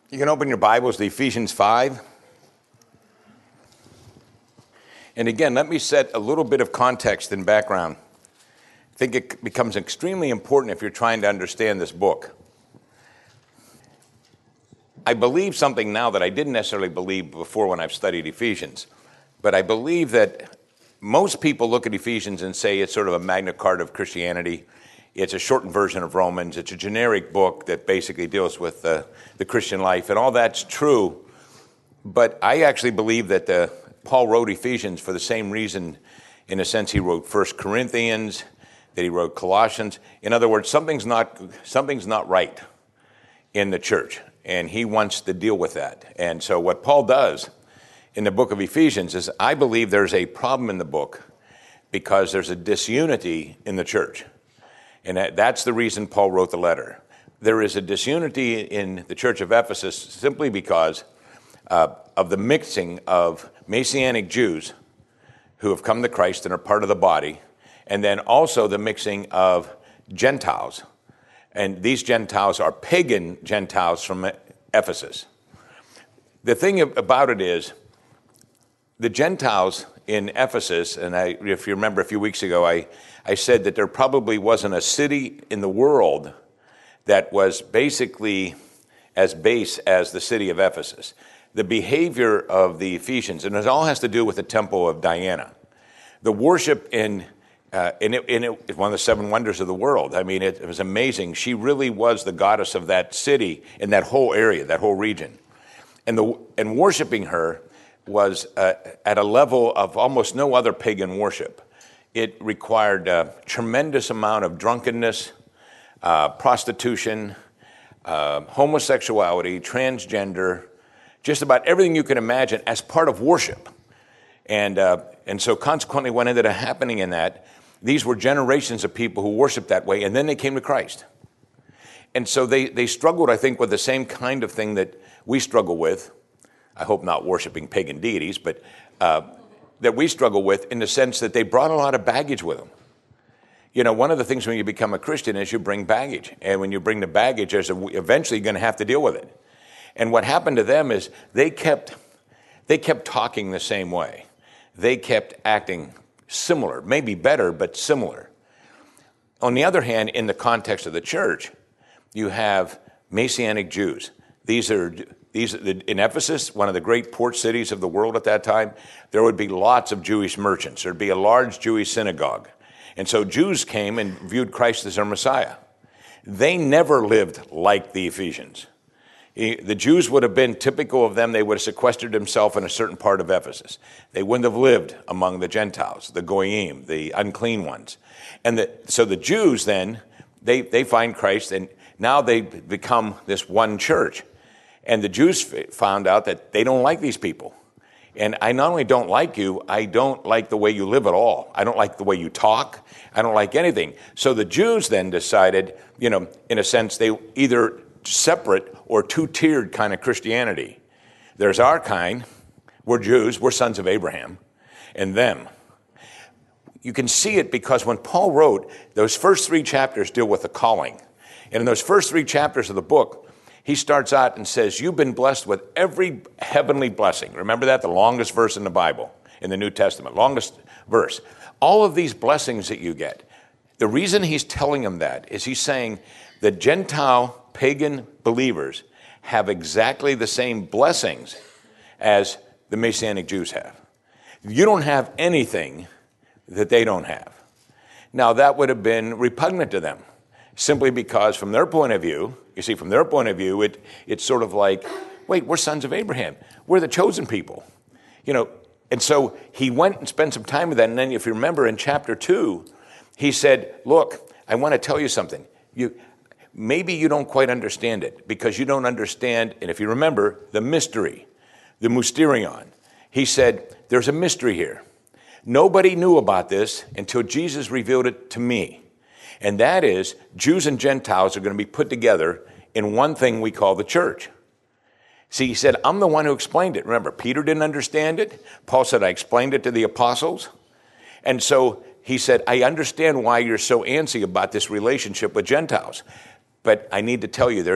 You can open your Bibles to Ephesians 5. And again, let me set a little bit of context and background. I think it becomes extremely important if you're trying to understand this book. I believe something now that I didn't necessarily believe before when I've studied Ephesians. But I believe that most people look at Ephesians and say it's sort of a Magna Carta of Christianity. It's a shortened version of Romans. It's a generic book that basically deals with the Christian life, and all that's true. But I actually believe that Paul wrote Ephesians for the same reason. In a sense, he wrote 1 Corinthians, that he wrote Colossians. In other words, something's not right in the church, and he wants to deal with that. And so what Paul does in the book of Ephesians is, I believe there's a problem in the book because there's a disunity in the church. And that's the reason Paul wrote the letter. There is a disunity in the church of Ephesus simply because of the mixing of Messianic Jews who have come to Christ and are part of the body, and then also the mixing of Gentiles. And these Gentiles are pagan Gentiles from Ephesus. The thing about it is, the Gentiles in Ephesus, and if you remember a few weeks ago, I said that there probably wasn't a city in the world that was basically as base as the city of Ephesus. The behavior of the Ephesians, and it all has to do with the temple of Diana. The worship in it, one of the seven wonders of the world. I mean, it was amazing. She really was the goddess of that city in that whole area, that whole region. And worshiping her was at a level of almost no other pagan worship. It required a tremendous amount of drunkenness, prostitution, homosexuality, transgender, just about everything you can imagine as part of worship. And so consequently, what ended up happening in that, these were generations of people who worshiped that way, and then they came to Christ. And so they struggled, I think, with the same kind of thing that we struggle with. I hope not worshiping pagan deities, but that we struggle with in the sense that they brought a lot of baggage with them. You know, one of the things when you become a Christian is you bring baggage. And when you bring the baggage, eventually you're going to have to deal with it. And what happened to them is they kept talking the same way. They kept acting similar, maybe better, but similar. On the other hand, in the context of the church, you have Messianic Jews. These in Ephesus, one of the great port cities of the world at that time, there would be lots of Jewish merchants. There'd be a large Jewish synagogue. And so Jews came and viewed Christ as their Messiah. They never lived like the Ephesians. The Jews would have been typical of them. They would have sequestered themselves in a certain part of Ephesus. They wouldn't have lived among the Gentiles, the Goyim, the unclean ones. And so the Jews then, they find Christ, and now they become this one church. And the Jews found out that they don't like these people. And I not only don't like you, I don't like the way you live at all. I don't like the way you talk. I don't like anything. So the Jews then decided, you know, in a sense, they either separate or two-tiered kind of Christianity. There's our kind. We're Jews. We're sons of Abraham. And them. You can see it because when Paul wrote, those first 3 chapters deal with the calling. And in those first 3 chapters of the book, he starts out and says, you've been blessed with every heavenly blessing. Remember that? The longest verse in the Bible, in the New Testament, longest verse. All of these blessings that you get. The reason he's telling them that is he's saying that Gentile pagan believers have exactly the same blessings as the Messianic Jews have. You don't have anything that they don't have. Now, that would have been repugnant to them. Simply because from their point of view, it's sort of like, wait, we're sons of Abraham. We're the chosen people. You know, and so he went and spent some time with that. And then if you remember in chapter 2, he said, look, I want to tell you something. Maybe you don't quite understand it because you don't understand, and if you remember, the mystery, the mysterion. He said, there's a mystery here. Nobody knew about this until Jesus revealed it to me. And that is, Jews and Gentiles are going to be put together in one thing we call the church. See, he said, I'm the one who explained it. Remember, Peter didn't understand it. Paul said, I explained it to the apostles. And so he said, I understand why you're so antsy about this relationship with Gentiles. But I need to tell you, there's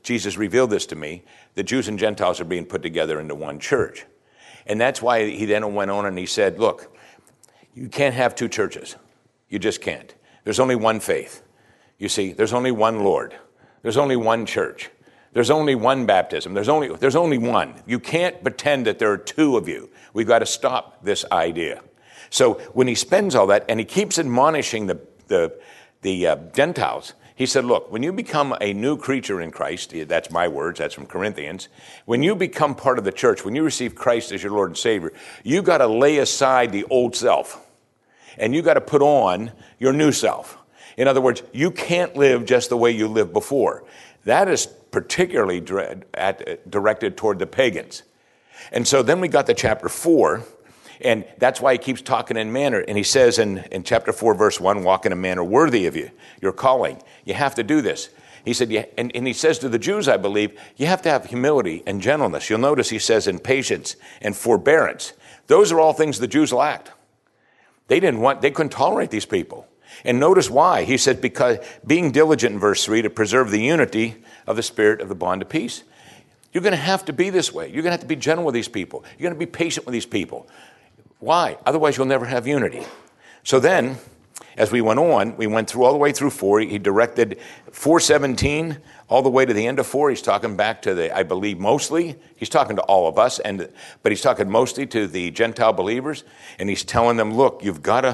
Jesus revealed this to me, the Jews and Gentiles are being put together into one church. And that's why he then went on and he said, look, you can't have two churches. You just can't. There's only one faith. You see, there's only one Lord. There's only one church. There's only one baptism. There's only one. You can't pretend that there are two of you. We've got to stop this idea. So when he spends all that, and he keeps admonishing the Gentiles, he said, look, when you become a new creature in Christ, that's my words, that's from Corinthians, when you become part of the church, when you receive Christ as your Lord and Savior, you got to lay aside the old self, and you got to put on your new self. In other words, you can't live just the way you lived before. That is particularly directed toward the pagans. And so then we got to chapter 4, and that's why he keeps talking in manner. And he says in chapter 4, verse 1, walk in a manner worthy of you, your calling. You have to do this. He said, and he says to the Jews, I believe, you have to have humility and gentleness. You'll notice he says in patience and forbearance. Those are all things the Jews lacked. They couldn't tolerate these people. And notice why. He said, because being diligent in verse 3 to preserve the unity of the Spirit of the bond of peace. You're going to have to be this way. You're going to have to be gentle with these people. You're going to be patient with these people. Why? Otherwise, you'll never have unity. So then, as we went on, we went through all the way through 4. He directed 4:17 all the way to the end of 4. He's talking back to I believe mostly, he's talking to all of us, but he's talking mostly to the Gentile believers, and he's telling them, look, you've got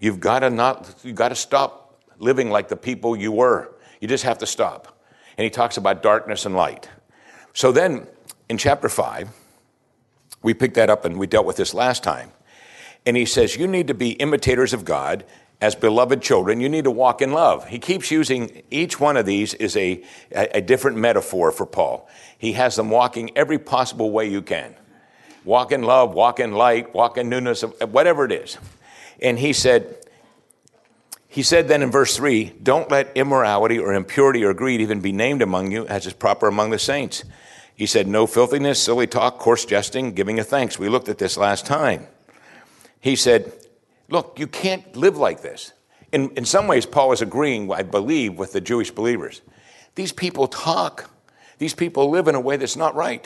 to stop living like the people you were. You just have to stop. And he talks about darkness and light. So then, in chapter 5, we picked that up and we dealt with this last time. And he says, you need to be imitators of God as beloved children. You need to walk in love. He keeps using each one of these is a different metaphor for Paul. He has them walking every possible way you can. Walk in love, walk in light, walk in newness, whatever it is. And he said then in verse 3, don't let immorality or impurity or greed even be named among you as is proper among the saints. He said, no filthiness, silly talk, coarse jesting, giving of thanks. We looked at this last time. He said, look, you can't live like this. In some ways, Paul is agreeing, I believe, with the Jewish believers. These people talk. These people live in a way that's not right.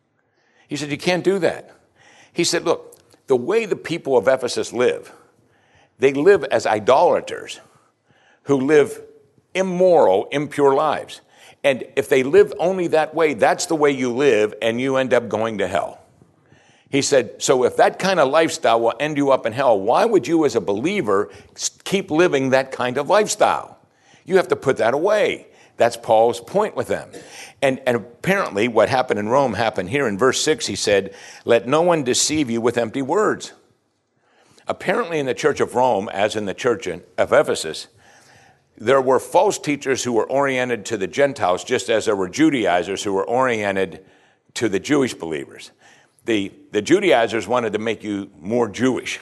He said, you can't do that. He said, look, the way the people of Ephesus live, they live as idolaters who live immoral, impure lives. And if they live only that way, that's the way you live, and you end up going to hell. He said, so if that kind of lifestyle will end you up in hell, why would you as a believer keep living that kind of lifestyle? You have to put that away. That's Paul's point with them. And apparently what happened in Rome happened here. In verse 6, he said, let no one deceive you with empty words. Apparently in the church of Rome, as in the church of Ephesus, there were false teachers who were oriented to the Gentiles, just as there were Judaizers who were oriented to the Jewish believers. The Judaizers wanted to make you more Jewish.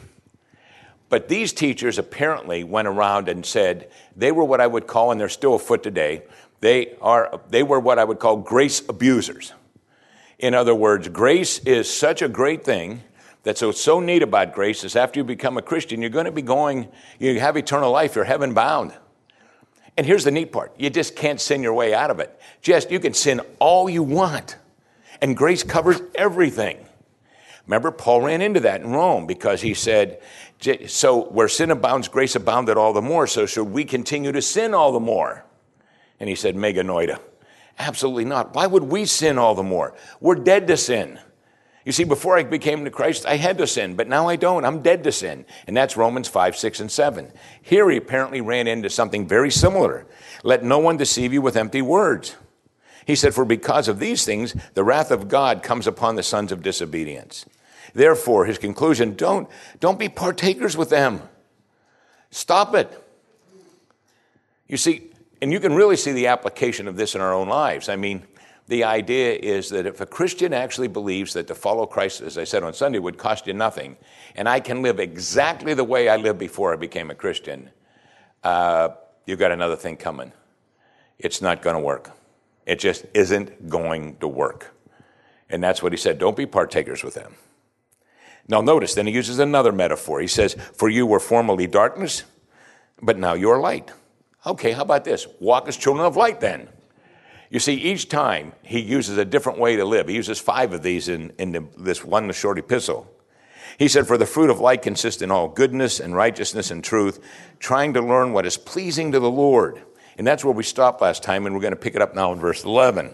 But these teachers apparently went around and said they were what I would call, and they're still afoot today, they were what I would call grace abusers. In other words, grace is such a great thing that's so neat about grace is after you become a Christian, you're going to be you have eternal life, you're heaven bound. And here's the neat part. You just can't sin your way out of it. You can sin all you want. And grace covers everything. Remember, Paul ran into that in Rome because he said, so where sin abounds, grace abounded all the more. So should we continue to sin all the more? And he said, meganoida. Absolutely not. Why would we sin all the more? We're dead to sin. You see, before I became to Christ, I had to sin, but now I don't. I'm dead to sin. And that's Romans 5, 6, and 7. Here he apparently ran into something very similar. Let no one deceive you with empty words. He said, for because of these things, the wrath of God comes upon the sons of disobedience. Therefore, his conclusion, don't be partakers with them. Stop it. You see, and you can really see the application of this in our own lives. I mean, the idea is that if a Christian actually believes that to follow Christ, as I said on Sunday, would cost you nothing, and I can live exactly the way I lived before I became a Christian, you've got another thing coming. It's not going to work. It just isn't going to work. And that's what he said. Don't be partakers with them. Now notice, then he uses another metaphor. He says, for you were formerly darkness, but now you are light. Okay, how about this? Walk as children of light then. You see, each time he uses a different way to live. He uses 5 of these in this one short epistle. He said, for the fruit of light consists in all goodness and righteousness and truth, trying to learn what is pleasing to the Lord. And that's where we stopped last time, and we're going to pick it up now in verse 11.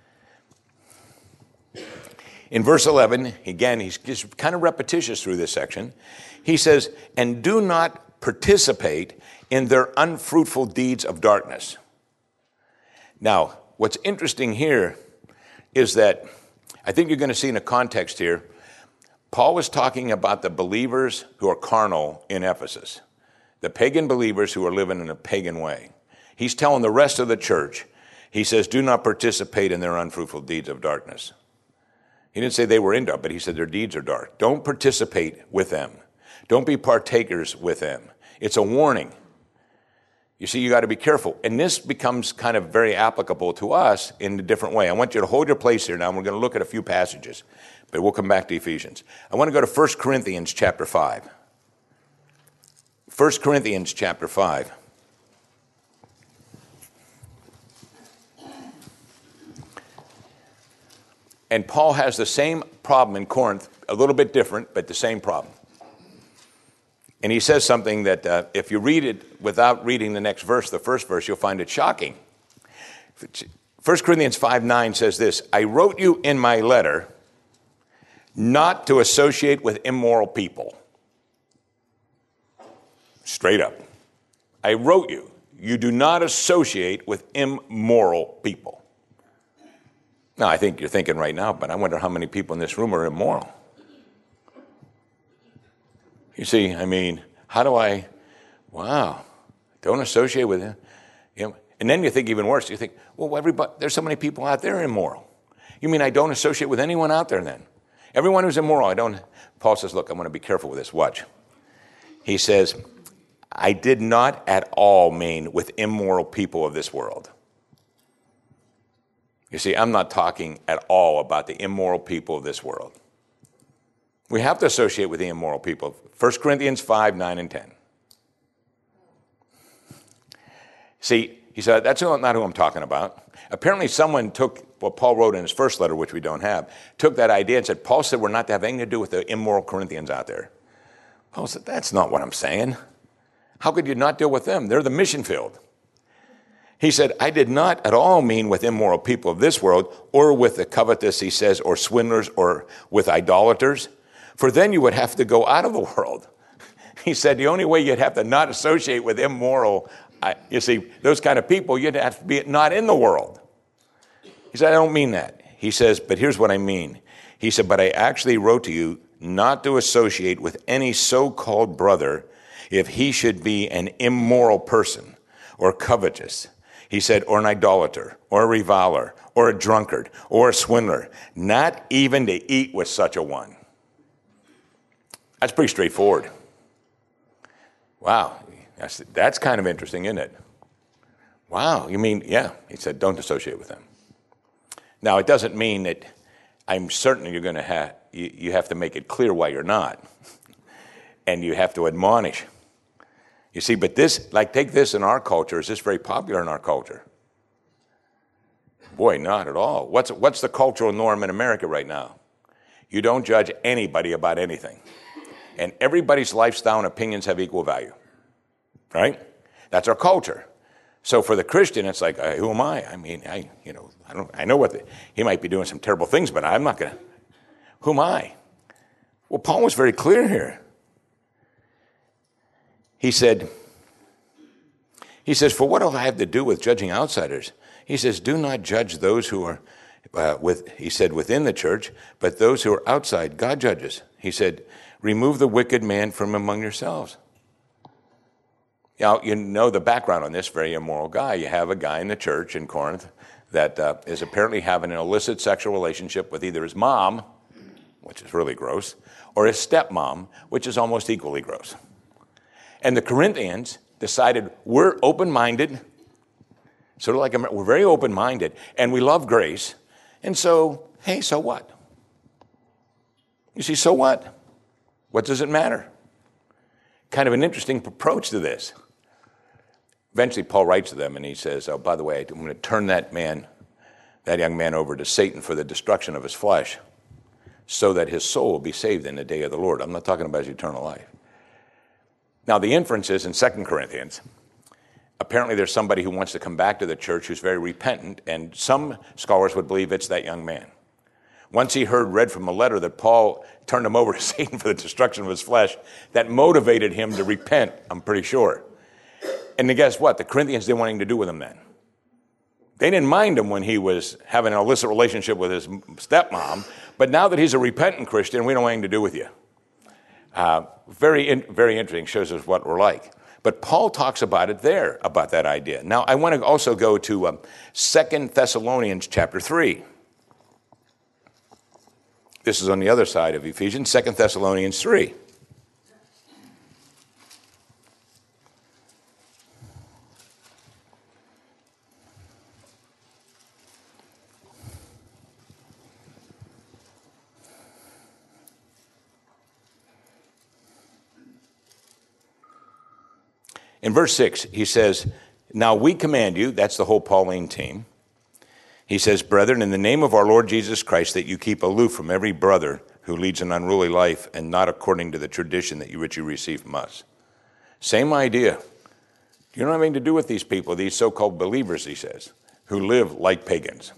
In verse 11, again, he's just kind of repetitious through this section. He says, and do not participate in their unfruitful deeds of darkness. Now, what's interesting here is that I think you're going to see in a context here, Paul was talking about the believers who are carnal in Ephesus, the pagan believers who are living in a pagan way. He's telling the rest of the church, he says, do not participate in their unfruitful deeds of darkness. He didn't say they were in dark, but he said their deeds are dark. Don't participate with them. Don't be partakers with them. It's a warning. You see, you got to be careful. And this becomes kind of very applicable to us in a different way. I want you to hold your place here now, and we're going to look at a few passages, but we'll come back to Ephesians. I want to go to 1 Corinthians chapter 5. 1 Corinthians chapter 5. And Paul has the same problem in Corinth, a little bit different, but the same problem. And he says something that if you read it without reading the next verse, the first verse, you'll find it shocking. 1 Corinthians 5:9 says this, I wrote you in my letter not to associate with immoral people. Straight up. I wrote you. You do not associate with immoral people. Now, I think you're thinking right now, but I wonder how many people in this room are immoral. You see, I mean, how do I, don't associate with him. You know, and then you think even worse. You think, well, everybody, there's so many people out there immoral. You mean I don't associate with anyone out there then? Everyone who's immoral, Paul says, look, I'm going to be careful with this. Watch. He says, I did not at all mean with immoral people of this world. You see, I'm not talking at all about the immoral people of this world. We have to associate with the immoral people. 1 Corinthians 5, 9, and 10. See, he said, that's not who I'm talking about. Apparently someone took what Paul wrote in his first letter, which we don't have, took that idea and said, Paul said we're not to have anything to do with the immoral Corinthians out there. Paul said, that's not what I'm saying. How could you not deal with them? They're the mission field. He said, I did not at all mean with immoral people of this world, or with the covetous, he says, or swindlers, or with idolaters, for then you would have to go out of the world. He said, the only way you'd have to not associate with immoral, you see, those kind of people, you'd have to be not in the world. He said, I don't mean that. He says, but here's what I mean. He said, but I actually wrote to you not to associate with any so-called brother if he should be an immoral person, or covetous. He said, or an idolater, or a reviler, or a drunkard, or a swindler, not even to eat with such a one. That's pretty straightforward. Wow, that's kind of interesting, isn't it? Wow, you mean, yeah, he said, don't associate with them. Now, it doesn't mean that I'm certain you're going to have, you have to make it clear why you're not. And you have to admonish. You see, but this, like take this in our culture, is this very popular in our culture? Boy, not at all. What's the cultural norm in America right now? You don't judge anybody about anything. And everybody's lifestyle and opinions have equal value. Right? That's our culture. So for the Christian, it's like, who am I? I mean, I know he might be doing some terrible things, but I'm not going to. Who am I? Well, Paul was very clear here. He says, for what do I have to do with judging outsiders? He says, do not judge those who are, within the church, but those who are outside, God judges. He said, remove the wicked man from among yourselves. Now, you know the background on this very immoral guy. You have a guy in the church in Corinth that is apparently having an illicit sexual relationship with either his mom, which is really gross, or his stepmom, which is almost equally gross. And the Corinthians decided we're open-minded, sort of like we're very open-minded, and we love grace. And so, hey, so what? You see, so what? What does it matter? Kind of an interesting approach to this. Eventually, Paul writes to them, and he says, oh, by the way, I'm going to turn that man that young man over to Satan for the destruction of his flesh, so that his soul will be saved in the day of the Lord. I'm not talking about his eternal life. Now, the inference is in 2 Corinthians, apparently there's somebody who wants to come back to the church who's very repentant, and some scholars would believe it's that young man. Once he read from a letter that Paul turned him over to Satan for the destruction of his flesh, that motivated him to repent, I'm pretty sure. And then guess what? The Corinthians didn't want anything to do with him then. They didn't mind him when he was having an illicit relationship with his stepmom, but now that he's a repentant Christian, we don't want anything to do with you. Very interesting, shows us what we're like. But Paul talks about it there, about that idea. Now, I want to also go to 2 Thessalonians chapter 3. This is on the other side of Ephesians, 2 Thessalonians 3. In verse 6, he says, now we command you, that's the whole Pauline team. He says, brethren, in the name of our Lord Jesus Christ, that you keep aloof from every brother who leads an unruly life and not according to the tradition that you received from us. Same idea. You don't have anything to do with these people, these so-called believers, he says, who live like pagans.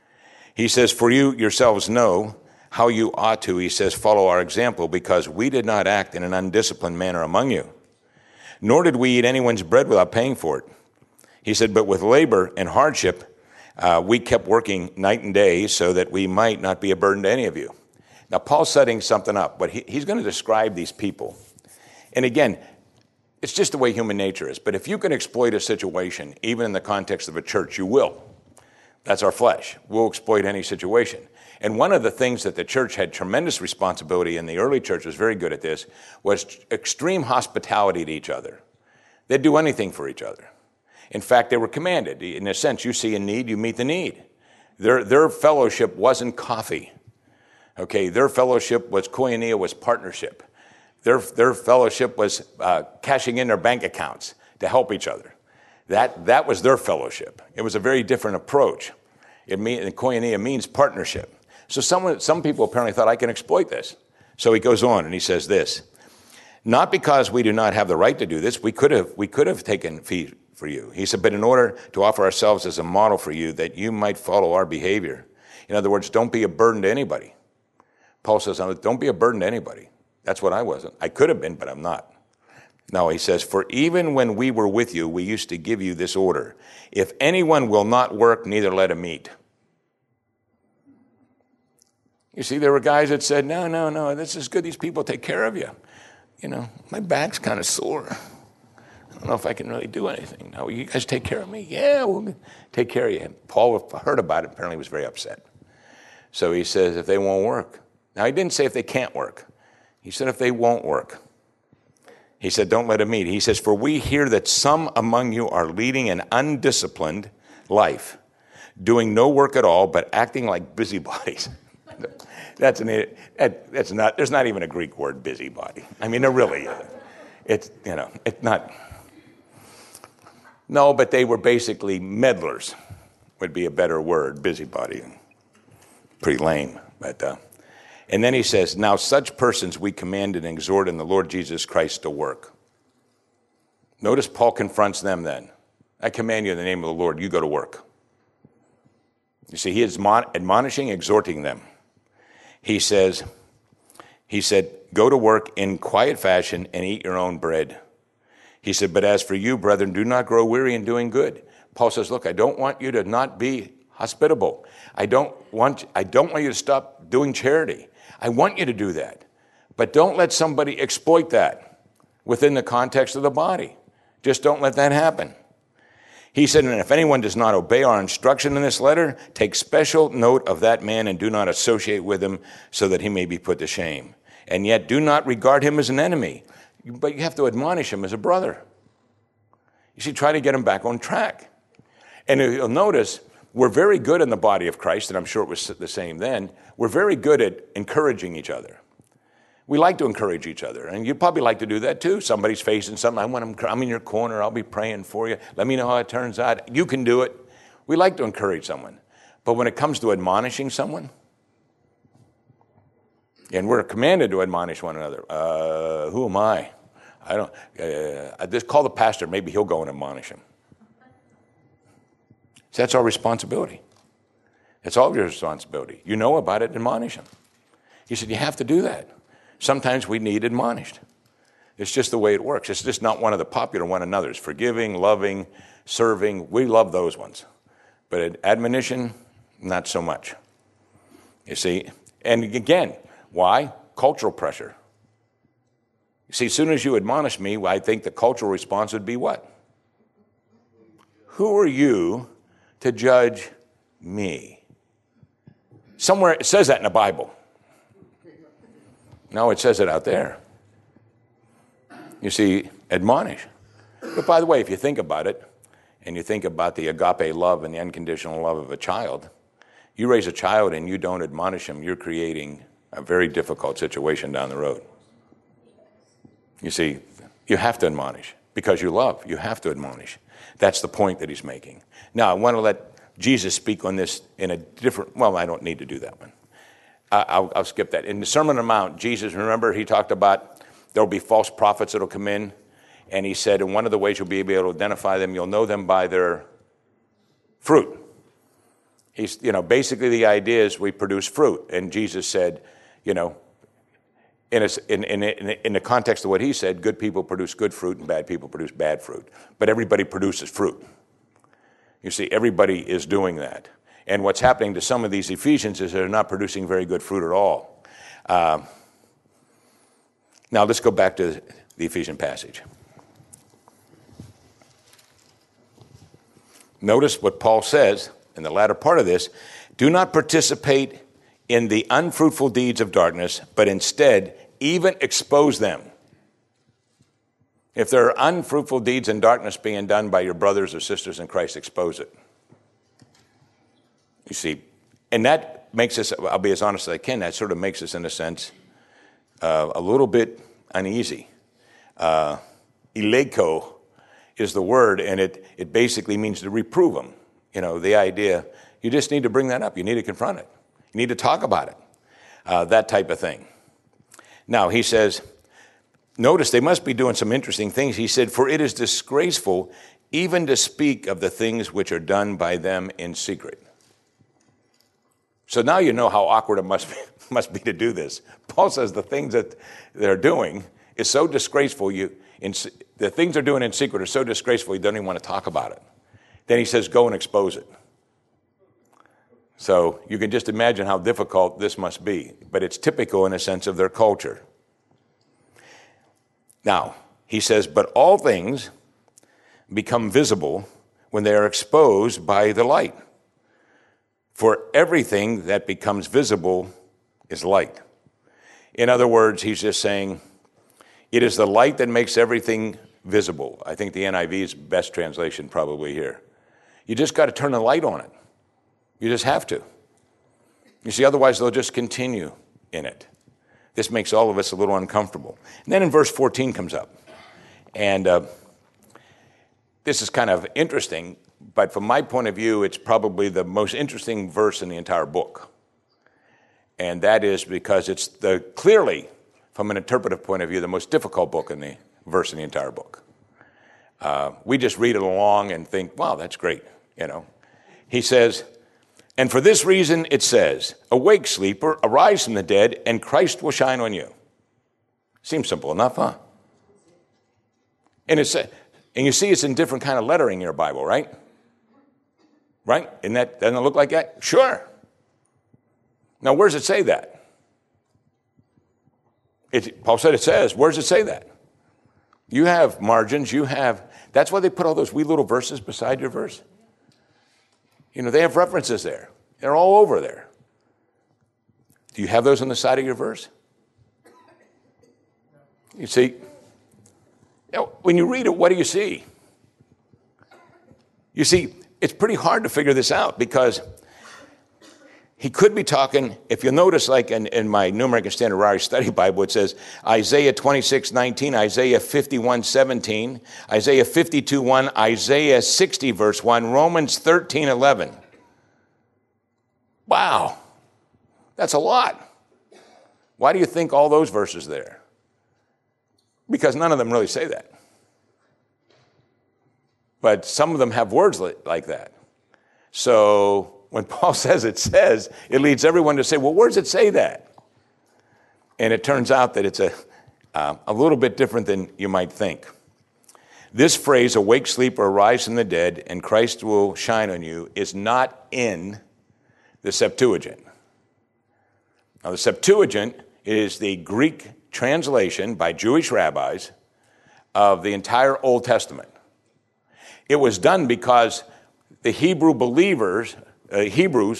He says, for you yourselves know how you ought to, he says, follow our example, because we did not act in an undisciplined manner among you. Nor did we eat anyone's bread without paying for it. He said, but with labor and hardship, we kept working night and day so that we might not be a burden to any of you. Now, Paul's setting something up, but he's going to describe these people. And again, it's just the way human nature is. But if you can exploit a situation, even in the context of a church, you will. That's our flesh. We'll exploit any situation. And one of the things that the church had tremendous responsibility in, the early church was very good at this, was extreme hospitality to each other. They'd do anything for each other. In fact, they were commanded. In a sense, you see a need, you meet the need. Their fellowship wasn't coffee. Okay, their fellowship was koinonia, was partnership. Their fellowship was cashing in their bank accounts to help each other. That was their fellowship. It was a very different approach. Koinonia means partnership. So some people apparently thought, I can exploit this. So he goes on and he says this, not because we do not have the right to do this, we could have taken fee for you. He said, but in order to offer ourselves as a model for you, that you might follow our behavior. In other words, don't be a burden to anybody. Paul says, don't be a burden to anybody. That's what I wasn't. I could have been, but I'm not. No, he says, for even when we were with you, we used to give you this order. If anyone will not work, neither let him eat. You see, there were guys that said, no, this is good. These people take care of you. You know, my back's kind of sore. I don't know if I can really do anything. No, you guys take care of me? Yeah, we'll take care of you. And Paul heard about it, apparently was very upset. So he says, if they won't work. Now, he didn't say if they can't work. He said if they won't work. He said, don't let them eat. He says, for we hear that some among you are leading an undisciplined life, doing no work at all, but acting like busybodies. There's not even a Greek word, busybody. I mean, there really isn't. It's not. No, but they were basically meddlers, would be a better word, busybody. Pretty lame, but, and then he says, now such persons we command and exhort in the Lord Jesus Christ to work. Notice Paul confronts them then. I command you in the name of the Lord, you go to work. You see, he is admonishing, exhorting them. He said, go to work in quiet fashion and eat your own bread. He said, but as for you, brethren, do not grow weary in doing good. Paul says, look, I don't want you to not be hospitable. I don't want you to stop doing charity. I want you to do that. But don't let somebody exploit that within the context of the body. Just don't let that happen. He said, and if anyone does not obey our instruction in this letter, take special note of that man and do not associate with him so that he may be put to shame. And yet do not regard him as an enemy, but you have to admonish him as a brother. You see, try to get him back on track. And you'll notice we're very good in the body of Christ, and I'm sure it was the same then, we're very good at encouraging each other. We like to encourage each other, and you'd probably like to do that too. Somebody's facing something, I'm in your corner, I'll be praying for you. Let me know how it turns out. You can do it. We like to encourage someone. But when it comes to admonishing someone, and we're commanded to admonish one another, who am I? I just call the pastor. Maybe he'll go and admonish him. So that's our responsibility. It's all your responsibility. You know about it, admonish him. He said, you have to do that. Sometimes we need admonished. It's just the way it works. It's just not one of the popular one another's. Forgiving, loving, serving, we love those ones. But admonition, not so much. You see, and again, why? Cultural pressure. You see, as soon as you admonish me, I think the cultural response would be what? Who are you to judge me? Somewhere it says that in the Bible. No, it says it out there. You see, admonish. But by the way, if you think about it, and you think about the agape love and the unconditional love of a child, you raise a child and you don't admonish him, you're creating a very difficult situation down the road. You see, you have to admonish. Because you love, you have to admonish. That's the point that he's making. Now, I want to let Jesus speak on this in a different, well, I don't need to do that one. I'll skip that. In the Sermon on the Mount, Jesus, remember, he talked about there'll be false prophets that'll come in. And he said, and one of the ways you'll be able to identify them, you'll know them by their fruit. He's, basically the idea is we produce fruit. And Jesus said, in the context of what he said, good people produce good fruit and bad people produce bad fruit. But everybody produces fruit. You see, everybody is doing that. And what's happening to some of these Ephesians is they're not producing very good fruit at all. Now let's go back to the Ephesian passage. Notice what Paul says in the latter part of this. Do not participate in the unfruitful deeds of darkness, but instead even expose them. If there are unfruitful deeds in darkness being done by your brothers or sisters in Christ, expose it. You see, and that makes us, I'll be as honest as I can, that sort of makes us, in a sense, a little bit uneasy. Eleko is the word, and it basically means to reprove them. The idea, you just need to bring that up. You need to confront it. You need to talk about it. That type of thing. Now, he says, notice they must be doing some interesting things. He said, for it is disgraceful even to speak of the things which are done by them in secret. So now you know how awkward it must be to do this. Paul says the things that they're doing is so disgraceful. The things they're doing in secret are so disgraceful you don't even want to talk about it. Then he says, go and expose it. So you can just imagine how difficult this must be. But it's typical in a sense of their culture. Now, he says, but all things become visible when they are exposed by the light. For everything that becomes visible is light. In other words, he's just saying, it is the light that makes everything visible. I think the NIV is best translation probably here. You just got to turn the light on it. You just have to. You see, otherwise they'll just continue in it. This makes all of us a little uncomfortable. And then in verse 14 comes up. And this is kind of interesting, but from my point of view, it's probably the most interesting verse in the entire book. And that is because it's clearly, from an interpretive point of view, the most difficult book in the verse in the entire book. We just read it along and think, wow, that's great, He says, and for this reason it says, awake, sleeper, arise from the dead, and Christ will shine on you. Seems simple enough, huh? And you see it's in different kind of lettering in your Bible, right? Right? Doesn't it look like that? Sure. Now, where does it say that? Paul said it says. Where does it say that? You have margins. That's why they put all those wee little verses beside your verse. They have references there. They're all over there. Do you have those on the side of your verse? You see, when you read it, what do you see? You see, it's pretty hard to figure this out because he could be talking, if you'll notice, like in my New American Standard Irish Study Bible, it says Isaiah 26:19, Isaiah 51:17, Isaiah 52:1, Isaiah 60 verse 1, Romans 13:11. Wow, that's a lot. Why do you think all those verses there? Because none of them really say that. But some of them have words like that. So when Paul says, it leads everyone to say, well, where does it say that? And it turns out that it's a little bit different than you might think. This phrase, awake, sleep, or arise from the dead, and Christ will shine on you, is not in the Septuagint. Now, the Septuagint is the Greek translation by Jewish rabbis of the entire Old Testament. It was done because the Hebrew believers, the Hebrews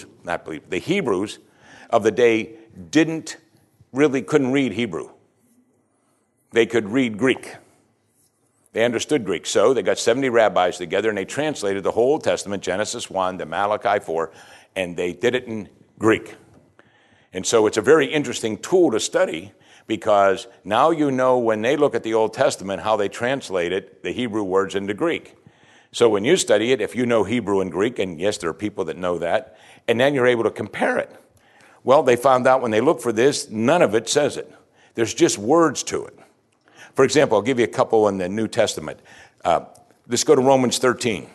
of the day couldn't read Hebrew. They could read Greek. They understood Greek. So they got 70 rabbis together and they translated the whole Old Testament, Genesis 1 to Malachi 4, and they did it in Greek. And so it's a very interesting tool to study because now you know when they look at the Old Testament how they translated the Hebrew words into Greek. So when you study it, if you know Hebrew and Greek, and yes, there are people that know that, and then you're able to compare it. Well, they found out when they looked for this, none of it says it. There's just words to it. For example, I'll give you a couple in the New Testament. Let's go to Romans 13.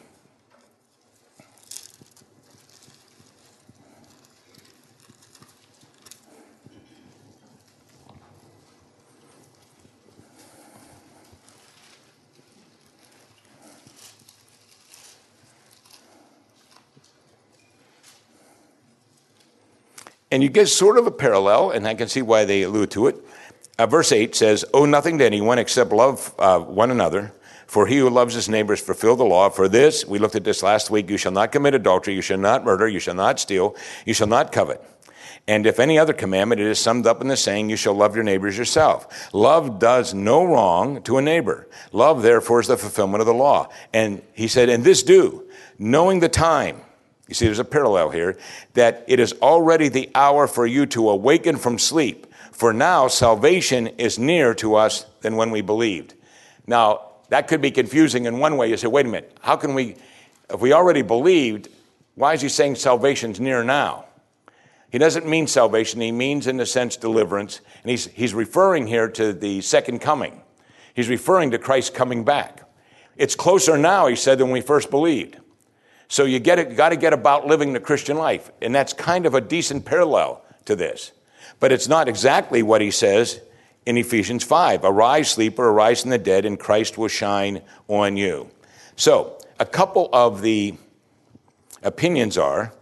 And you get sort of a parallel, and I can see why they allude to it. Verse 8 says, owe nothing to anyone except love one another, for he who loves his neighbor has fulfilled the law. For this, we looked at this last week, you shall not commit adultery, you shall not murder, you shall not steal, you shall not covet. And if any other commandment, it is summed up in the saying, you shall love your neighbor as yourself. Love does no wrong to a neighbor. Love, therefore, is the fulfillment of the law. And he said, and this do, knowing the time. You see, there's a parallel here, that it is already the hour for you to awaken from sleep. For now, salvation is nearer to us than when we believed. Now, that could be confusing in one way. You say, wait a minute, how can we, if we already believed, why is he saying salvation's near now? He doesn't mean salvation. He means, in a sense, deliverance. And he's referring here to the second coming. He's referring to Christ coming back. It's closer now, he said, than we first believed. So you got to get about living the Christian life. And that's kind of a decent parallel to this. But it's not exactly what he says in Ephesians 5. Arise, sleeper, arise from the dead, and Christ will shine on you. So a couple of the opinions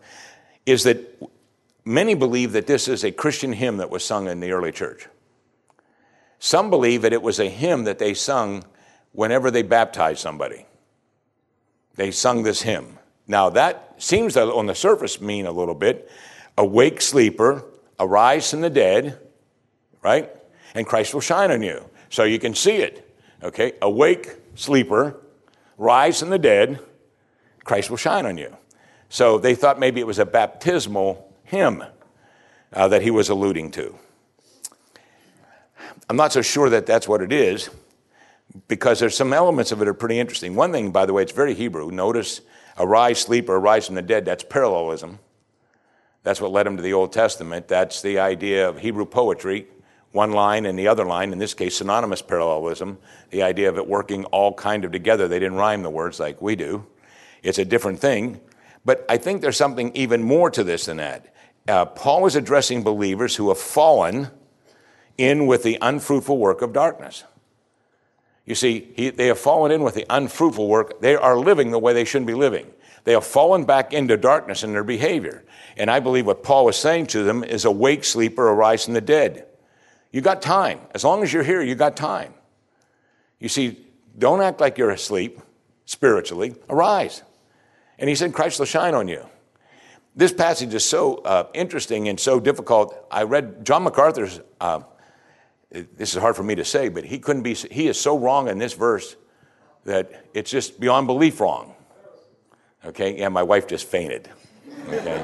is that many believe that this is a Christian hymn that was sung in the early church. Some believe that it was a hymn that they sung whenever they baptized somebody. They sung this hymn. Now, that seems to, on the surface, mean a little bit. Awake, sleeper, arise from the dead, right? And Christ will shine on you. So you can see it, okay? Awake, sleeper, rise from the dead, Christ will shine on you. So they thought maybe it was a baptismal hymn that he was alluding to. I'm not so sure that that's what it is, because there's some elements of it that are pretty interesting. One thing, by the way, it's very Hebrew. Notice, arise, sleep, or arise from the dead. That's parallelism. That's what led him to the Old Testament. That's the idea of Hebrew poetry, one line and the other line, in this case, synonymous parallelism, the idea of it working all kind of together. They didn't rhyme the words like we do. It's a different thing. But I think there's something even more to this than that. Paul is addressing believers who have fallen in with the unfruitful work of darkness. You see, they have fallen in with the unfruitful work. They are living the way they shouldn't be living. They have fallen back into darkness in their behavior. And I believe what Paul is saying to them is, awake, sleeper, arise from the dead. You got time. As long as you're here, you got time. You see, don't act like you're asleep spiritually. Arise. And he said, Christ will shine on you. This passage is so interesting and so difficult. I read John MacArthur's, this is hard for me to say, but he is so wrong in this verse that it's just beyond belief wrong. Okay, yeah, my wife just fainted. Okay.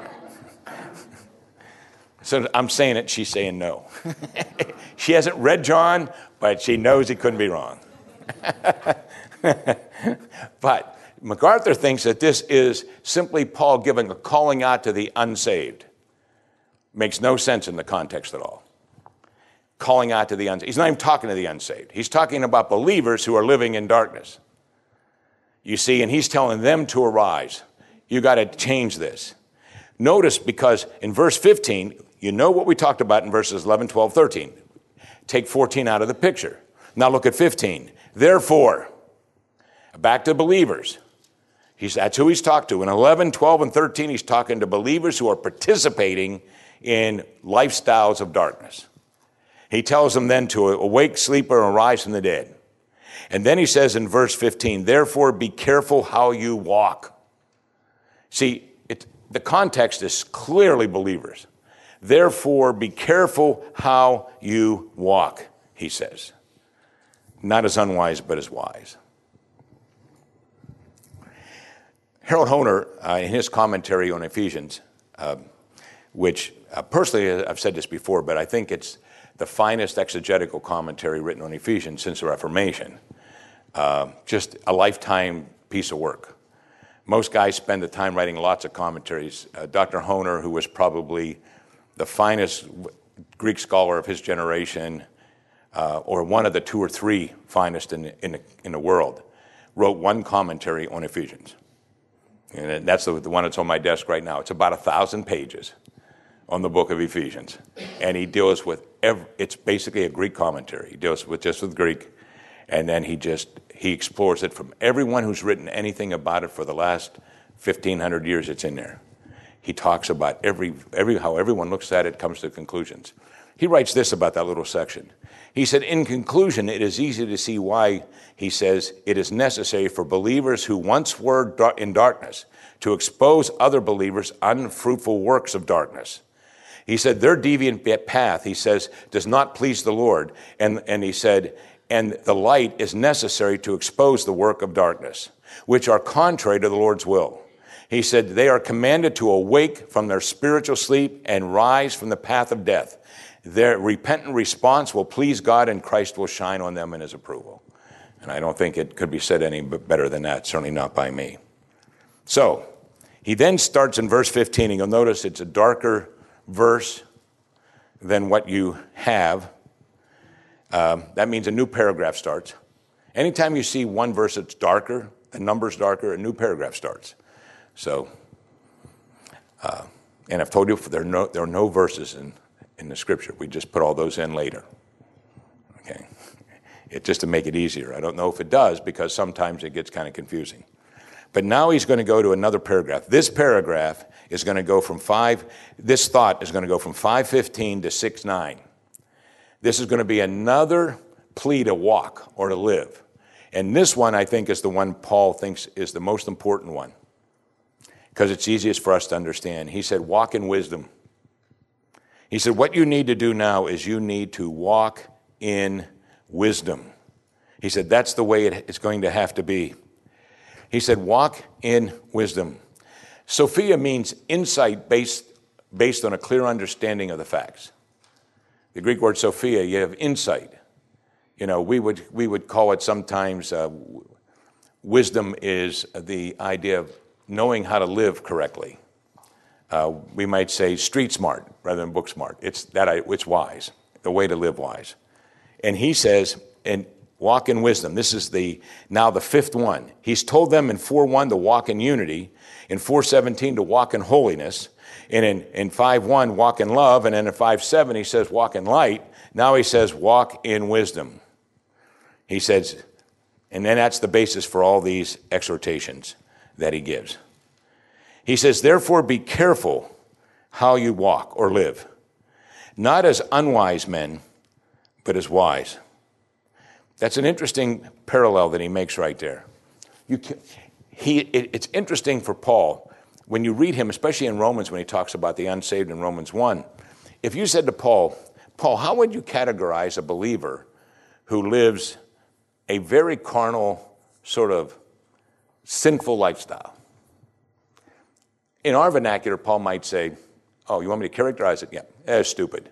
So I'm saying it, she's saying no. She hasn't read John, but she knows he couldn't be wrong. But MacArthur thinks that this is simply Paul giving a calling out to the unsaved. Makes no sense in the context at all. Calling out to the unsaved. He's not even talking to the unsaved. He's talking about believers who are living in darkness. You see, and he's telling them to arise. You got to change this. Notice, because in verse 15, you know what we talked about in verses 11, 12, 13. Take 14 out of the picture. Now look at 15. Therefore, back to believers. That's who he's talked to. In 11, 12, and 13, he's talking to believers who are participating in lifestyles of darkness. He tells them then to awake, sleep, or arise from the dead. And then he says in verse 15, therefore be careful how you walk. See, the context is clearly believers. Therefore be careful how you walk, he says. Not as unwise, but as wise. Harold Hoehner, in his commentary on Ephesians, which personally, I've said this before, but I think it's the finest exegetical commentary written on Ephesians since the Reformation. Just a lifetime piece of work. Most guys spend the time writing lots of commentaries. Dr. Hoehner, who was probably the finest Greek scholar of his generation, or one of the two or three finest in the world, wrote one commentary on Ephesians. And that's the one that's on my desk right now. It's about 1,000 pages on the book of Ephesians. And he deals with, it's basically a Greek commentary. He deals with just with Greek. And then he explores it from everyone who's written anything about it for the last 1,500 years. It's in there. He talks about how everyone looks at it, comes to conclusions. He writes this about that little section. He said, in conclusion, it is easy to see why, he says, it is necessary for believers who once were in darkness to expose other believers' unfruitful works of darkness. He said, their deviant path, he says, does not please the Lord. And he said, and the light is necessary to expose the work of darkness, which are contrary to the Lord's will. He said, they are commanded to awake from their spiritual sleep and rise from the path of death. Their repentant response will please God, and Christ will shine on them in his approval. And I don't think it could be said any better than that, certainly not by me. So, he then starts in verse 15, and you'll notice it's a darker verse than what you have. That means a new paragraph starts. Anytime you see one verse that's darker, the number's darker, a new paragraph starts. So, and I've told you there are no verses in the scripture. We just put all those in later. Okay, just to make it easier. I don't know if it does, because sometimes it gets kind of confusing. But now he's going to go to another paragraph. This paragraph is going to go from this thought is going to go from 5:15 to 6:9. This is going to be another plea to walk or to live. And this one, I think, is the one Paul thinks is the most important one, because it's easiest for us to understand. He said, walk in wisdom. He said, what you need to do now is you need to walk in wisdom. He said, that's the way it's going to have to be. He said, walk in wisdom. Sophia means insight based on a clear understanding of the facts. The Greek word Sophia, you have insight. You know, we would call it sometimes, wisdom is the idea of knowing how to live correctly. We might say street smart rather than book smart. It's wise, the way to live wise. And he says, and walk in wisdom. This is now the fifth one. He's told them in 4:1 to walk in unity, in 4:17 to walk in holiness, and in 5:1 walk in love, and then in 5:7 he says walk in light. Now he says walk in wisdom. He says, and then that's the basis for all these exhortations that he gives. He says, therefore be careful how you walk or live, not as unwise men, but as wise. That's an interesting parallel that he makes right there. It's interesting for Paul, when you read him, especially in Romans when he talks about the unsaved in Romans 1, if you said to Paul, how would you categorize a believer who lives a very carnal, sort of sinful lifestyle? In our vernacular, Paul might say, oh, you want me to characterize it? Yeah, that's stupid.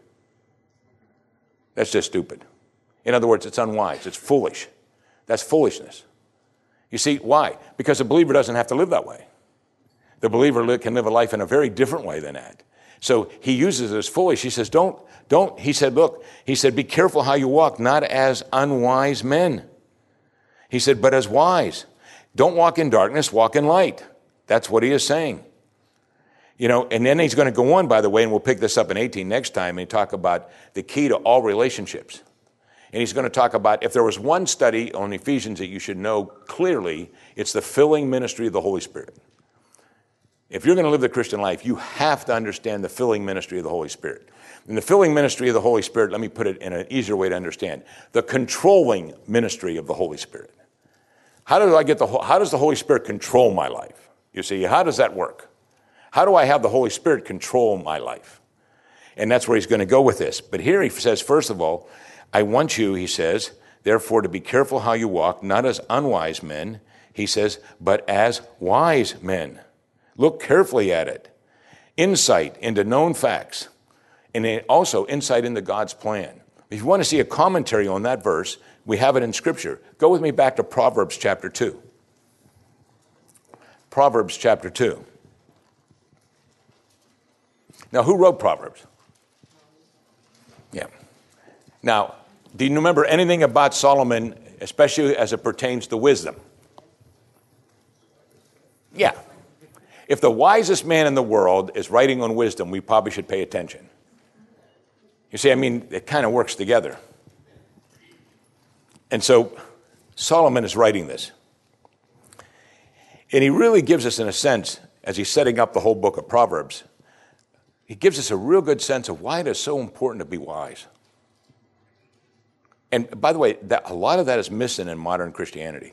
That's just stupid. In other words, it's unwise. It's foolish. That's foolishness. You see, why? Because a believer doesn't have to live that way. The believer can live a life in a very different way than that. So he uses this foolish. He says, don't, he said, look, he said, be careful how you walk, not as unwise men. He said, but as wise. Don't walk in darkness, walk in light. That's what he is saying. You know, and then he's going to go on, by the way, and we'll pick this up in 18 next time, and talk about the key to all relationships. And he's going to talk about, if there was one study on Ephesians that you should know clearly, it's the filling ministry of the Holy Spirit. If you're going to live the Christian life, you have to understand the filling ministry of the Holy Spirit. And the filling ministry of the Holy Spirit, let me put it in an easier way to understand, the controlling ministry of the Holy Spirit. How does the Holy Spirit control my life? You see, how does that work? How do I have the Holy Spirit control my life? And that's where he's going to go with this. But here he says, first of all, I want you, he says, therefore to be careful how you walk, not as unwise men, he says, but as wise men. Look carefully at it. Insight into known facts, and also insight into God's plan. If you want to see a commentary on that verse, we have it in Scripture. Go with me back to Proverbs chapter 2. Proverbs chapter 2. Now, who wrote Proverbs? Yeah. Now, do you remember anything about Solomon, especially as it pertains to wisdom? Yeah. If the wisest man in the world is writing on wisdom, we probably should pay attention. You see, I mean, it kind of works together. And so Solomon is writing this. And he really gives us, in a sense, as he's setting up the whole book of Proverbs, he gives us a real good sense of why it is so important to be wise. And by the way, a lot of that is missing in modern Christianity.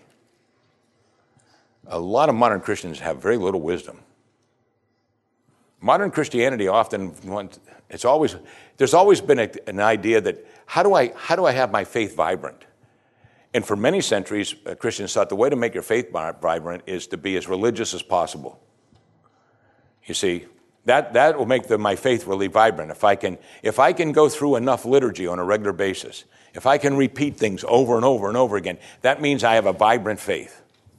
A lot of modern Christians have very little wisdom. Modern Christianity often there's always been an idea that how do I have my faith vibrant? And for many centuries, Christians thought the way to make your faith vibrant is to be as religious as possible. You see, that will make my faith really vibrant. If I can go through enough liturgy on a regular basis, if I can repeat things over and over and over again, that means I have a vibrant faith.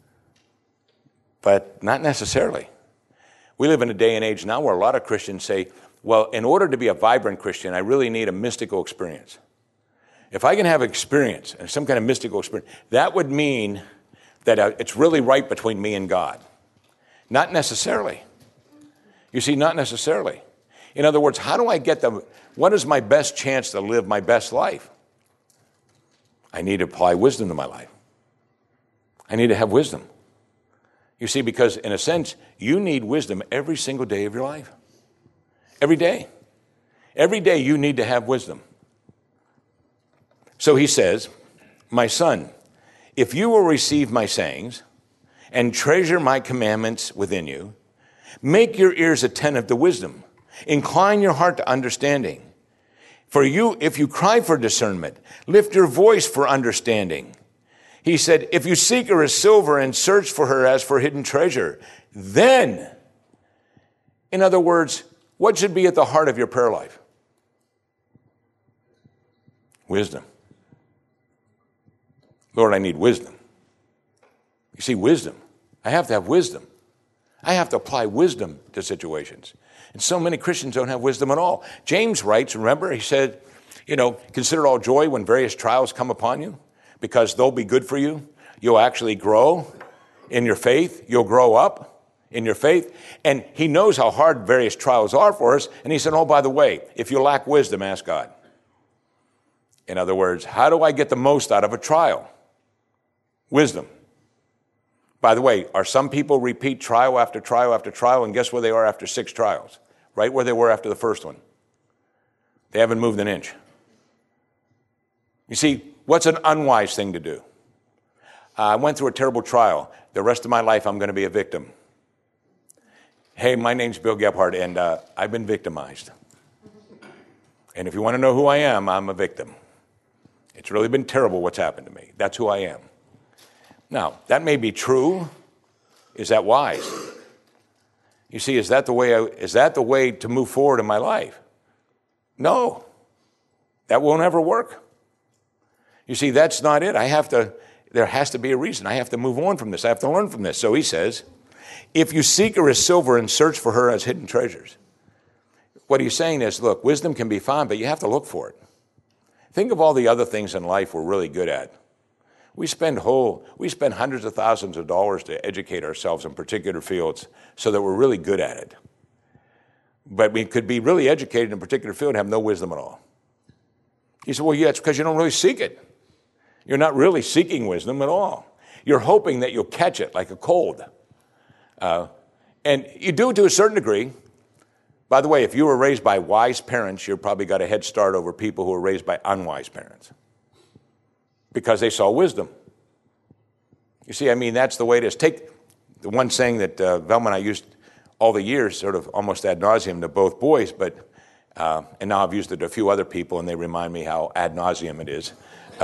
But not necessarily. We live in a day and age now where a lot of Christians say, well, in order to be a vibrant Christian, I really need a mystical experience. If I can have experience, some kind of mystical experience, that would mean that it's really right between me and God. Not necessarily. You see, not necessarily. In other words, how do I what is my best chance to live my best life? I need to apply wisdom to my life. I need to have wisdom. You see, because in a sense, you need wisdom every single day of your life. Every day. Every day you need to have wisdom. So he says, my son, if you will receive my sayings and treasure my commandments within you, make your ears attentive to wisdom. Incline your heart to understanding. For you, if you cry for discernment, lift your voice for understanding. He said, if you seek her as silver and search for her as for hidden treasure, then, in other words, what should be at the heart of your prayer life? Wisdom. Lord, I need wisdom. You see, wisdom. I have to have wisdom. I have to apply wisdom to situations. And so many Christians don't have wisdom at all. James writes, remember, he said, consider it all joy when various trials come upon you, because they'll be good for you. You'll actually grow in your faith. You'll grow up in your faith. And he knows how hard various trials are for us. And he said, oh, by the way, if you lack wisdom, ask God. In other words, how do I get the most out of a trial? Wisdom. By the way, are some people repeat trial after trial after trial, and guess where they are after 6 trials? Right where they were after the first one. They haven't moved an inch. You see, what's an unwise thing to do? I went through a terrible trial. The rest of my life, I'm going to be a victim. Hey, my name's Bill Gebhardt, and I've been victimized. And if you want to know who I am, I'm a victim. It's really been terrible what's happened to me. That's who I am. Now, that may be true. Is that wise? You see, is that the way to move forward in my life? No. That won't ever work. You see, that's not it. there has to be a reason. I have to move on from this. I have to learn from this. So he says, if you seek her as silver and search for her as hidden treasures. What he's saying is, look, wisdom can be found, but you have to look for it. Think of all the other things in life we're really good at. We spend hundreds of thousands of dollars to educate ourselves in particular fields so that we're really good at it. But we could be really educated in a particular field and have no wisdom at all. He said, well, yeah, it's because you don't really seek it. You're not really seeking wisdom at all. You're hoping that you'll catch it like a cold. And you do it to a certain degree. By the way, if you were raised by wise parents, you've probably got a head start over people who were raised by unwise parents because they saw wisdom. You see, I mean, that's the way it is. Take the one saying that Velma and I used all the years, sort of almost ad nauseum to both boys, but and now I've used it to a few other people, and they remind me how ad nauseum it is.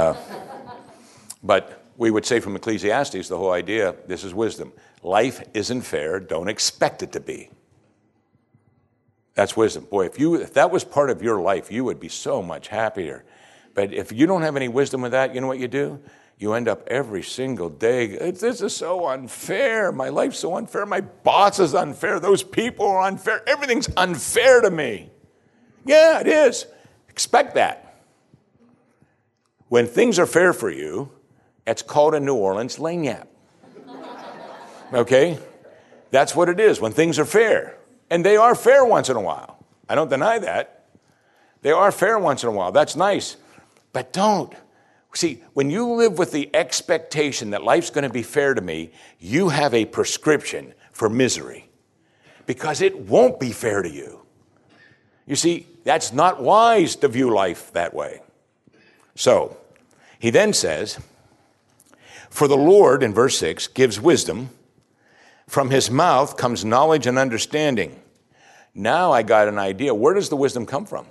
But we would say from Ecclesiastes, the whole idea, this is wisdom. Life isn't fair. Don't expect it to be. That's wisdom. Boy, if that was part of your life, you would be so much happier. But if you don't have any wisdom with that, you know what you do? You end up every single day, this is so unfair. My life's so unfair. My boss is unfair. Those people are unfair. Everything's unfair to me. Yeah, it is. Expect that. When things are fair for you, it's called in New Orleans lagniappe. Okay? That's what it is when things are fair. And they are fair once in a while. I don't deny that. They are fair once in a while. That's nice. But don't. See, when you live with the expectation that life's going to be fair to me, you have a prescription for misery because it won't be fair to you. You see, that's not wise to view life that way. So, he then says, for the Lord, in verse 6, gives wisdom. From his mouth comes knowledge and understanding. Now I got an idea. Where does the wisdom come from?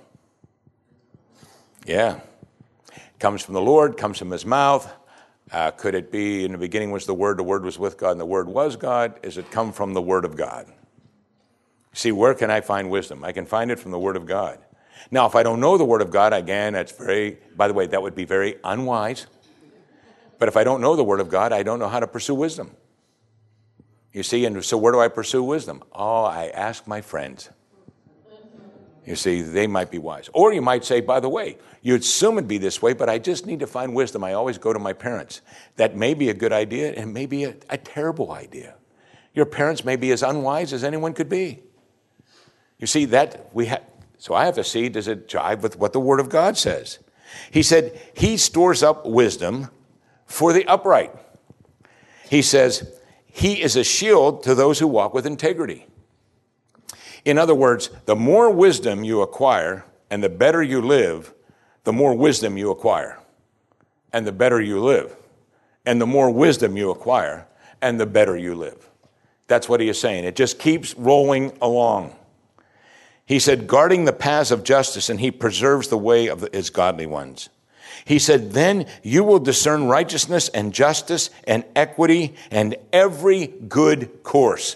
Yeah. It comes from the Lord, comes from his mouth. Could it be in the beginning was the Word was with God, and the Word was God? Does it come from the Word of God? See, where can I find wisdom? I can find it from the Word of God. Now, if I don't know the Word of God, again, by the way, that would be very unwise. But if I don't know the Word of God, I don't know how to pursue wisdom. You see, and so where do I pursue wisdom? Oh, I ask my friends. You see, they might be wise. Or you might say, by the way, you'd assume it'd be this way, but I just need to find wisdom. I always go to my parents. That may be a good idea and may be a terrible idea. Your parents may be as unwise as anyone could be. You see, so I have to see, does it jive with what the Word of God says? He said, he stores up wisdom for the upright. He says, he is a shield to those who walk with integrity. In other words, the more wisdom you acquire and the better you live, the more wisdom you acquire and the better you live. And the more wisdom you acquire and the better you live. That's what he is saying. It just keeps rolling along. He said, guarding the paths of justice, and he preserves the way of his godly ones. He said, then you will discern righteousness and justice and equity and every good course.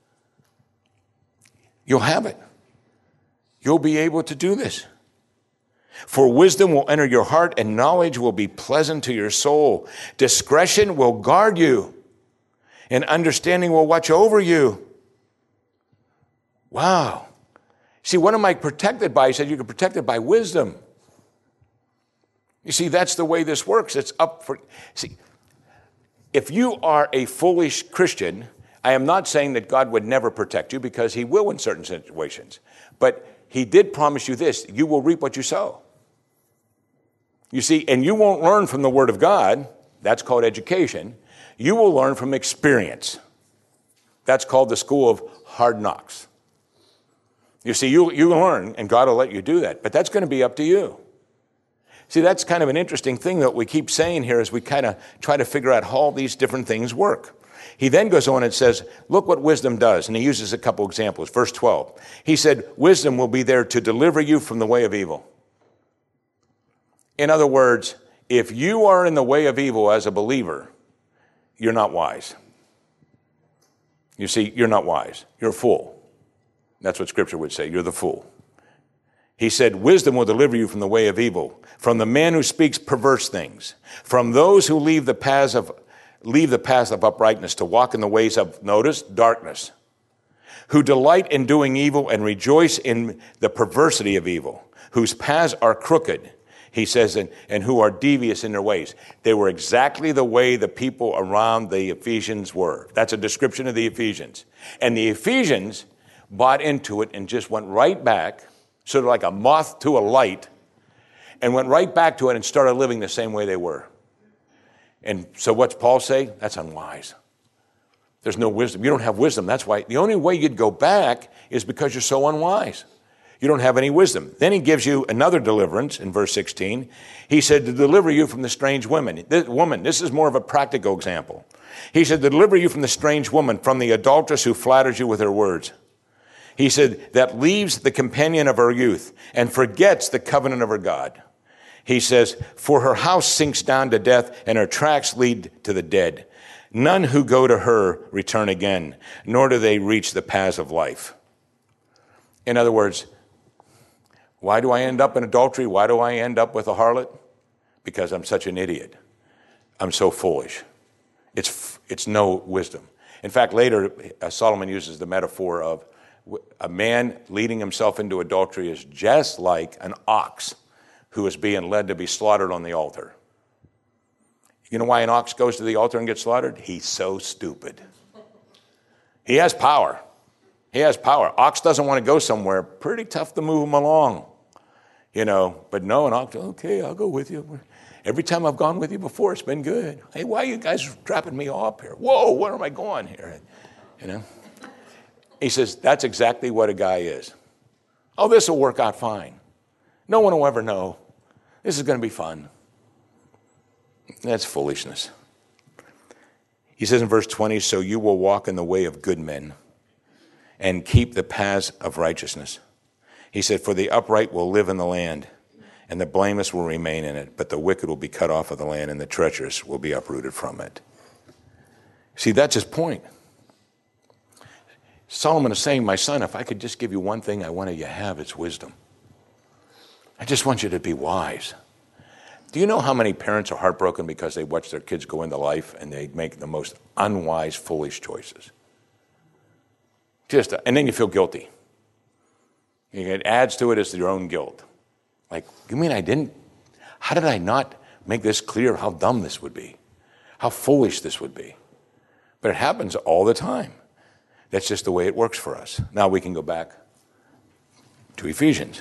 You'll have it. You'll be able to do this. For wisdom will enter your heart and knowledge will be pleasant to your soul. Discretion will guard you and understanding will watch over you. Wow. See, what am I protected by? He said, you're protected by wisdom. You see, that's the way this works. It's up for, see, if you are a foolish Christian, I am not saying that God would never protect you because he will in certain situations. But he did promise you this, you will reap what you sow. You see, and you won't learn from the Word of God. That's called education. You will learn from experience. That's called the school of hard knocks. You see, you learn, and God will let you do that. But that's going to be up to you. See, that's kind of an interesting thing that we keep saying here as we kind of try to figure out how all these different things work. He then goes on and says, look what wisdom does. And he uses a couple examples. Verse 12. He said, wisdom will be there to deliver you from the way of evil. In other words, if you are in the way of evil as a believer, you're not wise. You see, you're not wise. You're a fool. That's what Scripture would say. You're the fool. He said, wisdom will deliver you from the way of evil, from the man who speaks perverse things, from those who leave the paths of uprightness to walk in the ways of, notice, darkness, who delight in doing evil and rejoice in the perversity of evil, whose paths are crooked, he says, and who are devious in their ways. They were exactly the way the people around the Ephesians were. That's a description of the Ephesians. And the Ephesians bought into it and just went right back, sort of like a moth to a light, and went right back to it and started living the same way they were. And so what's Paul say? That's unwise. There's no wisdom. You don't have wisdom. That's why the only way you'd go back is because you're so unwise. You don't have any wisdom. Then he gives you another deliverance in verse 16. He said to deliver you from the strange woman. This is more of a practical example. He said to deliver you from the strange woman, from the adulteress who flatters you with her words. He said that leaves the companion of her youth and forgets the covenant of her God. He says, for her house sinks down to death and her tracks lead to the dead. None who go to her return again, nor do they reach the paths of life. In other words, why do I end up in adultery? Why do I end up with a harlot? Because I'm such an idiot. I'm so foolish. It's no wisdom. In fact, later, Solomon uses the metaphor of a man leading himself into adultery is just like an ox who is being led to be slaughtered on the altar. You know why an ox goes to the altar and gets slaughtered? He's so stupid. He has power. He has power. Ox doesn't want to go somewhere. Pretty tough to move him along, But no, an ox, okay, I'll go with you. Every time I've gone with you before, it's been good. Hey, why are you guys dropping me off here? Whoa, where am I going here? He says, that's exactly what a guy is. Oh, this will work out fine. No one will ever know. This is going to be fun. That's foolishness. He says in verse 20, so you will walk in the way of good men and keep the paths of righteousness. He said, for the upright will live in the land, and the blameless will remain in it, but the wicked will be cut off of the land, and the treacherous will be uprooted from it. See, that's his point. Solomon is saying, my son, if I could just give you one thing I want you to have, it's wisdom. I just want you to be wise. Do you know how many parents are heartbroken because they watch their kids go into life and they make the most unwise, foolish choices? And then you feel guilty. It adds to it as your own guilt. Like, you mean how did I not make this clear how dumb this would be? How foolish this would be? But it happens all the time. That's just the way it works for us. Now we can go back to Ephesians.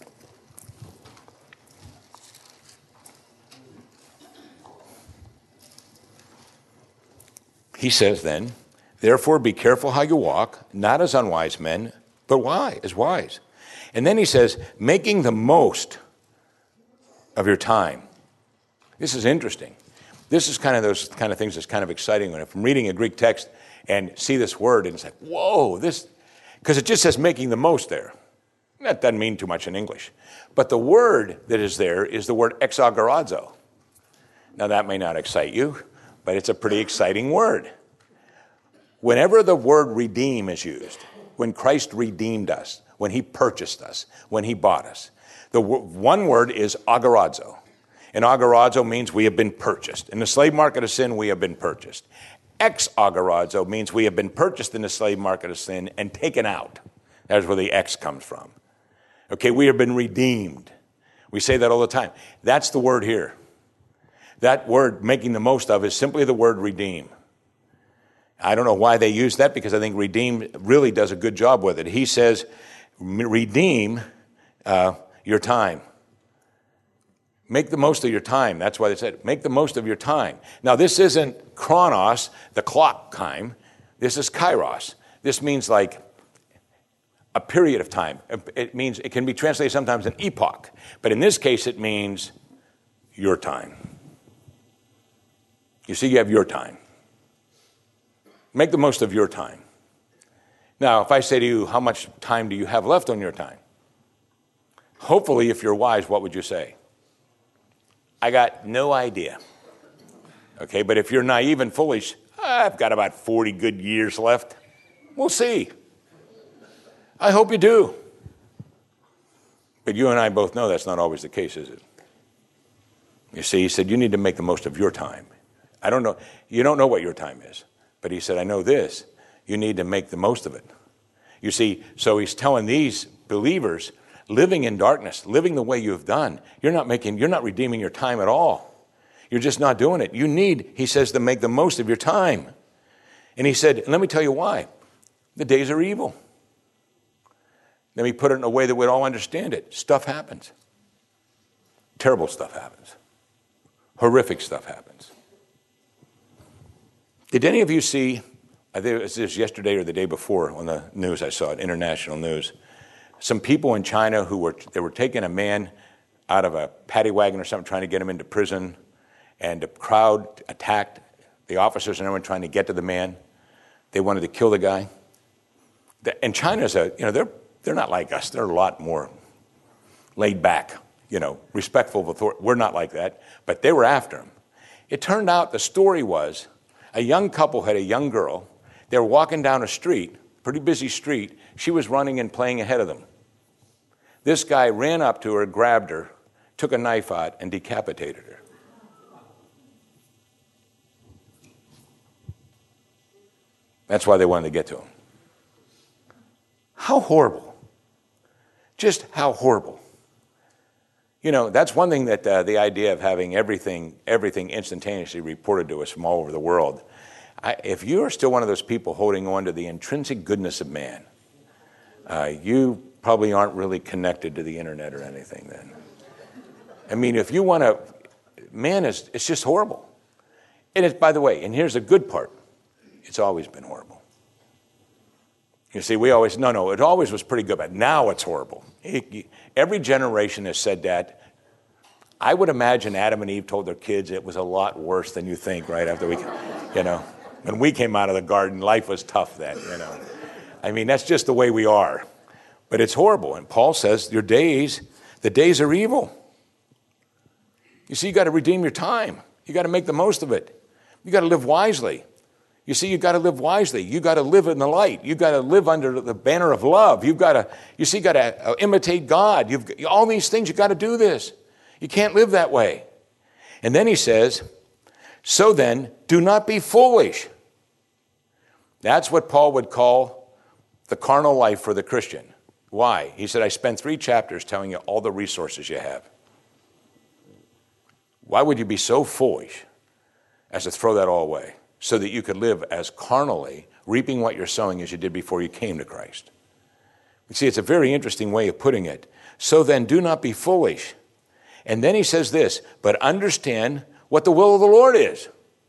He says then, therefore be careful how you walk, not as unwise men, but as wise. And then he says, making the most of your time. This is interesting. This is kind of those kind of things that's kind of exciting when I'm reading a Greek text and see this word and it's like, whoa, because it just says making the most there. That doesn't mean too much in English. But the word that is there is the word exagorazo. Now that may not excite you, but it's a pretty exciting word. Whenever the word redeem is used, when Christ redeemed us, when he purchased us, when he bought us, the one word is agorazo. And agorazo means we have been purchased. In the slave market of sin, we have been purchased. Ex-agorazo means we have been purchased in the slave market of sin and taken out. That's where the X comes from. Okay, we have been redeemed. We say that all the time. That's the word here. That word, making the most of, is simply the word redeem. I don't know why they use that, because I think redeem really does a good job with it. He says, redeem your time. Make the most of your time. That's why they said, make the most of your time. Now, this isn't chronos, the clock time. This is kairos. This means like a period of time. It can be translated sometimes an epoch. But in this case, it means your time. You see, you have your time. Make the most of your time. Now, if I say to you, how much time do you have left on your time? Hopefully, if you're wise, what would you say? I got no idea. Okay, but if you're naive and foolish, I've got about 40 good years left. We'll see. I hope you do. But you and I both know that's not always the case, is it? You see, he said, you need to make the most of your time. I don't know. You don't know what your time is. But he said, I know this. You need to make the most of it. You see, so he's telling these believers, living in darkness, living the way you've done, you're not redeeming your time at all. You're just not doing it. You need, he says, to make the most of your time. And he said, and let me tell you why. The days are evil. Let me put it in a way that we'd all understand it. Stuff happens. Terrible stuff happens. Horrific stuff happens. Did any of you see, I think it was yesterday or the day before on the news, I saw it, international news, some people in China who were taking a man out of a paddy wagon or something, trying to get him into prison, and the crowd attacked the officers and everyone trying to get to the man. They wanted to kill the guy. And China's they're not like us. They're a lot more laid back, respectful of authority. We're not like that, but they were after him. It turned out the story was a young couple had a young girl. They were walking down a street, pretty busy street. She was running and playing ahead of them. This guy ran up to her, grabbed her, took a knife out, and decapitated her. That's why they wanted to get to him. How horrible. Just how horrible. That's one thing that the idea of having everything instantaneously reported to us from all over the world. If you are still one of those people holding on to the intrinsic goodness of man, you probably aren't really connected to the internet or anything then. I mean, if you want to, it's just horrible. And it's, by the way, and here's the good part, it's always been horrible. You see, it always was pretty good, but now it's horrible. Every generation has said that. I would imagine Adam and Eve told their kids it was a lot worse than you think right after when we came out of the garden, life was tough then, I mean, that's just the way we are. But it's horrible. And Paul says, the days are evil. You see, you got to redeem your time. You got to make the most of it. You got to live wisely. You see, you got to live wisely. You got to live in the light. You got to live under the banner of love. You got to imitate God. All these things. You got to do this. You can't live that way. And then he says, so then, do not be foolish. That's what Paul would call the carnal life for the Christian. Why? He said, I spent 3 chapters telling you all the resources you have. Why would you be so foolish as to throw that all away so that you could live as carnally, reaping what you're sowing as you did before you came to Christ? You see, it's a very interesting way of putting it. So then, do not be foolish. And then he says this, but understand what the will of the Lord is.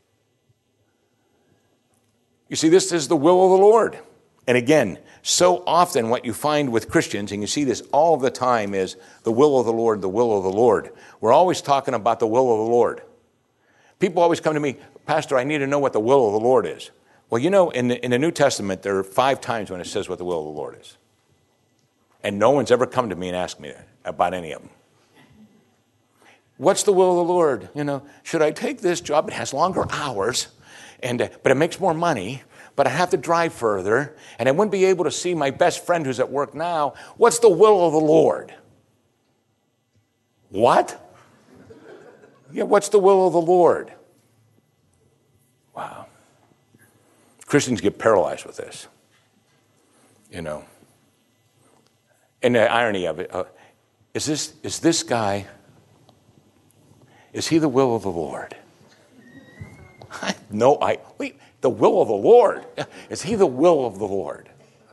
You see, this is the will of the Lord. And again, so often what you find with Christians, and you see this all the time, is the will of the Lord, the will of the Lord. We're always talking about the will of the Lord. People always come to me, Pastor, I need to know what the will of the Lord is. Well, in the New Testament, there are 5 times when it says what the will of the Lord is. And no one's ever come to me and asked me about any of them. What's the will of the Lord? Should I take this job? It has longer hours, but it makes more money, but I have to drive further, and I wouldn't be able to see my best friend who's at work now. What's the will of the Lord? What? Yeah, what's the will of the Lord? Wow. Christians get paralyzed with this, And the irony of it, is this guy, is he the will of the Lord? The will of the Lord. Is he the will of the Lord?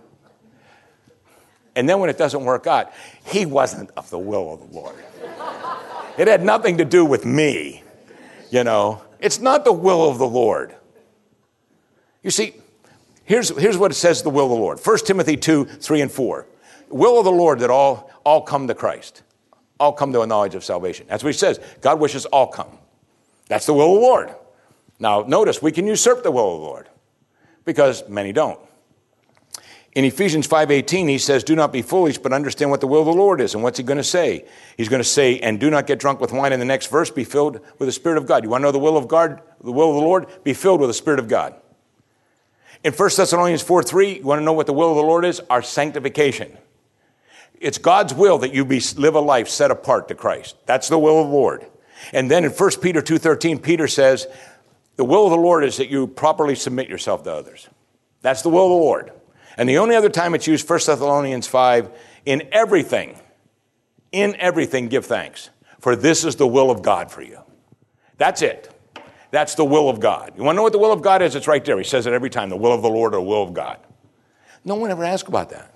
And then when it doesn't work out, he wasn't of the will of the Lord. It had nothing to do with me. It's not the will of the Lord. You see, here's what it says, the will of the Lord. 1 Timothy 2, 3 and 4. Will of the Lord that all come to Christ. All come to a knowledge of salvation. That's what he says. God wishes all come. That's the will of the Lord. Now, notice, we can usurp the will of the Lord because many don't. In Ephesians 5:18, he says, do not be foolish, but understand what the will of the Lord is. And what's he going to say? He's going to say, and do not get drunk with wine. In the next verse, be filled with the Spirit of God. You want to know the will of God, the will of the Lord? Be filled with the Spirit of God. In 1 Thessalonians 4:3, you want to know what the will of the Lord is? Our sanctification. It's God's will that you live a life set apart to Christ. That's the will of the Lord. And then in 1 Peter 2:13, Peter says, the will of the Lord is that you properly submit yourself to others. That's the will of the Lord. And the only other time it's used, 1 Thessalonians 5, in everything give thanks, for this is the will of God for you. That's it. That's the will of God. You want to know what the will of God is? It's right there. He says it every time, the will of the Lord or the will of God. No one ever asks about that.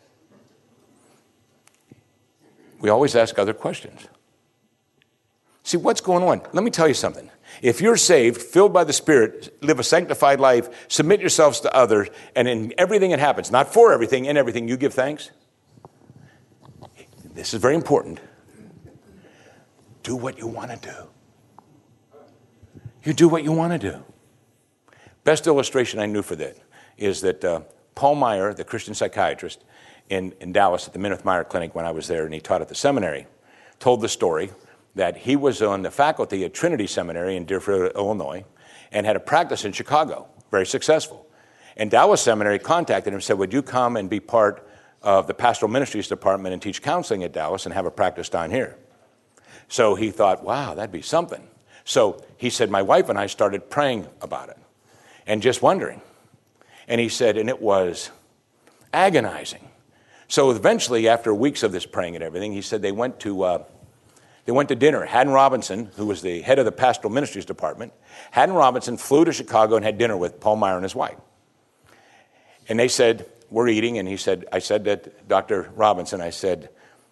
We always ask other questions. See, what's going on? Let me tell you something. If you're saved, filled by the Spirit, live a sanctified life, submit yourselves to others, and in everything that happens, not for everything, in everything, you give thanks. This is very important. Do what you want to do. You do what you want to do. Best illustration I knew for that is that Paul Meyer, the Christian psychiatrist in Dallas at the Minith Meyer Clinic when I was there and he taught at the seminary, told the story that he was on the faculty at Trinity Seminary in Deerfield, Illinois, and had a practice in Chicago, very successful. And Dallas Seminary contacted him and said, would you come and be part of the pastoral ministries department and teach counseling at Dallas and have a practice down here? So he thought, wow, that'd be something. So he said, my wife and I started praying about it and just wondering. And he said, and it was agonizing. So eventually, after weeks of this praying and everything, he said they went to dinner. Haddon Robinson, who was the head of the pastoral ministries department, Haddon Robinson flew to Chicago and had dinner with Paul Meyer and his wife. And they said, we're eating, and he said, I said that Dr. Robinson, he said,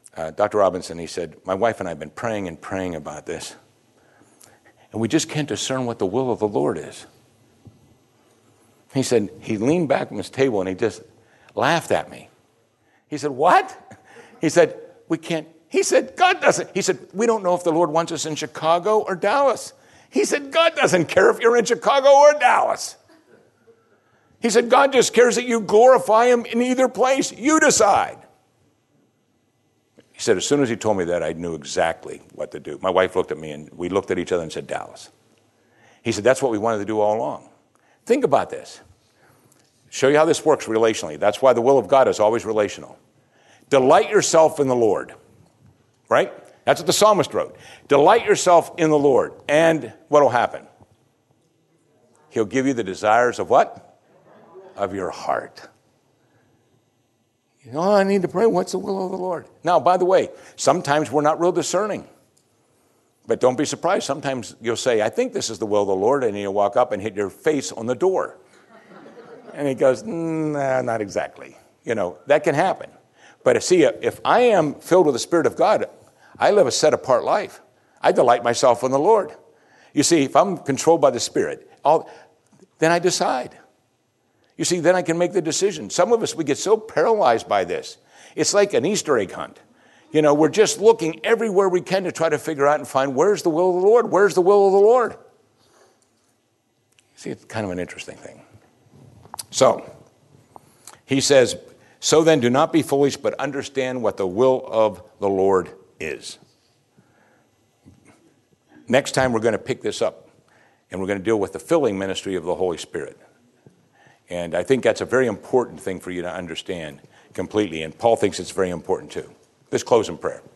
my wife and I have been praying and praying about this. And we just can't discern what the will of the Lord is. He said, he leaned back from his table and he just laughed at me. He said, what? He said, we can't. He said, God doesn't. He said, we don't know if the Lord wants us in Chicago or Dallas. He said, God doesn't care if you're in Chicago or Dallas. He said, God just cares that you glorify him in either place. You decide. He said, as soon as he told me that, I knew exactly what to do. My wife looked at me and we looked at each other and said, Dallas. He said, that's what we wanted to do all along. Think about this. Show you how this works relationally. That's why the will of God is always relational. Delight yourself in the Lord. Right? That's what the psalmist wrote. Delight yourself in the Lord. And what will happen? He'll give you the desires of what? Of your heart. You know, I need to pray. What's the will of the Lord? Now, by the way, sometimes we're not real discerning. But don't be surprised. Sometimes you'll say, I think this is the will of the Lord. And you'll walk up and hit your face on the door. And he goes, nah, not exactly. You know, that can happen. But see, if I am filled with the Spirit of God, I live a set-apart life. I delight myself in the Lord. You see, if I'm controlled by the Spirit, then I decide. You see, then I can make the decision. Some of us, we get so paralyzed by this. It's like an Easter egg hunt. You know, we're just looking everywhere we can to try to figure out and find where's the will of the Lord? Where's the will of the Lord? See, it's kind of an interesting thing. So, he says, so then do not be foolish, but understand what the will of the Lord is. Next time we're going to pick this up, and we're going to deal with the filling ministry of the Holy Spirit. And I think that's a very important thing for you to understand completely, and Paul thinks it's very important too. Let's close in prayer.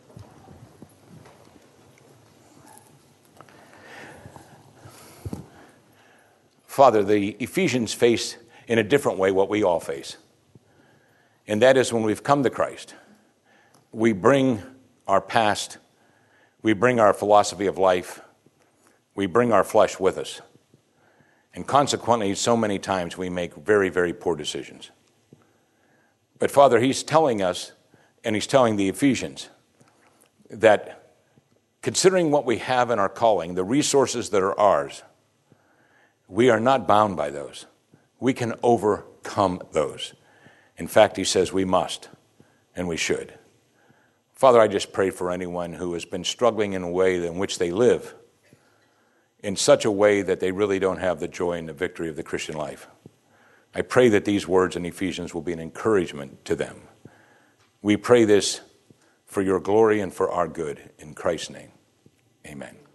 Father, the Ephesians face in a different way what we all face. And that is when we've come to Christ, we bring our past, we bring our philosophy of life, we bring our flesh with us. And consequently, so many times we make very, very poor decisions. But Father, he's telling us, and he's telling the Ephesians, that considering what we have in our calling, the resources that are ours, we are not bound by those. We can overcome those. In fact, he says we must, and we should. Father, I just pray for anyone who has been struggling in a way in which they live, in such a way that they really don't have the joy and the victory of the Christian life. I pray that these words in Ephesians will be an encouragement to them. We pray this for your glory and for our good. In Christ's name, amen.